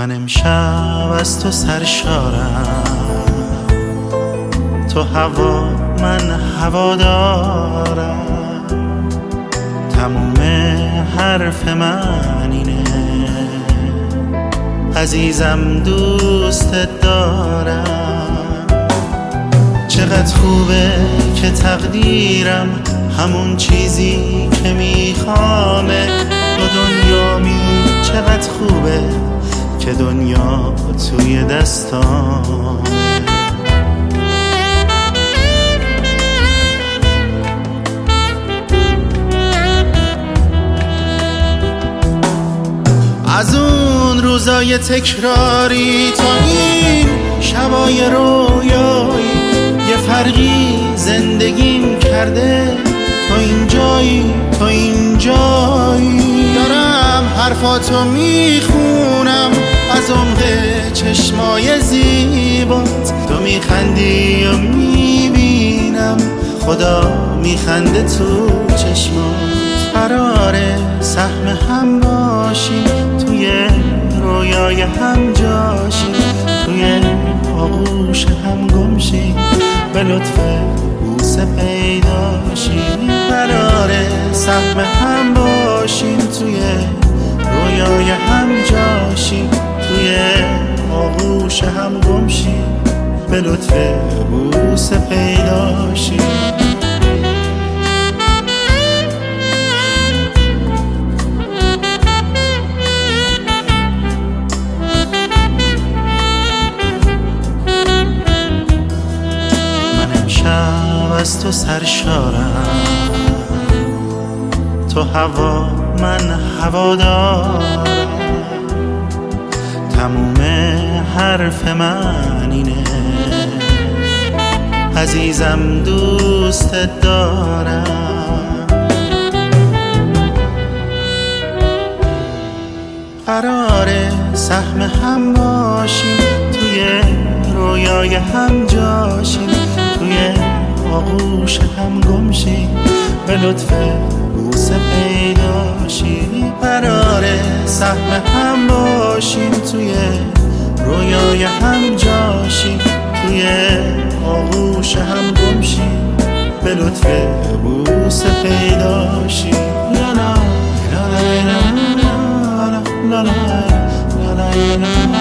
من امشب از تو سرشارم، تو هوا من هوادارم، تموم حرف من اینه عزیزم دوست دارم. چقدر خوبه که تقدیرم همون چیزی که میخوامه، تو دنیامی چقدر خوبه که دنیا توی دستامه. از اون روزای تکراری تا این شبای رویایی یه فرقی زندگیم کرده. تو اینجایی، تو اینجایی، دارم حرفاتو میخونم از عمق چشمای زیبات. تو میخندی و میبینم خدا میخنده تو چشمات. قراره سهم هم باشیم، توی رویای هم جاشیم، توی آغوش هم گمشیم، به لطف بوسه پیداشیم. قراره سهم هم باشیم، توی رویای هم جاشیم، توی آغوش هم گمشیم، به لطف بوسه پیداشیم. از تو سرشارم، تو هوا من هوادارم، تموم حرف من اینه عزیزم دوست دارم. قراره سهم هم باشیم، توی رویای هم جاشیم، توی آغوش هم گمشیم، به لطف بوسه پیداشیم. قراره سهم هم باشیم، توی رویای هم جاشیم، توی آغوش هم گمشیم، به لطف بوسه پیداشیم. لا لا لا لا لا لا لا لا لا لا لا.